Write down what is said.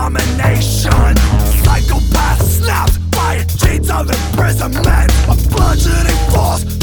domination. Psychopath snapped by chains of imprisonment. A bludgeoning force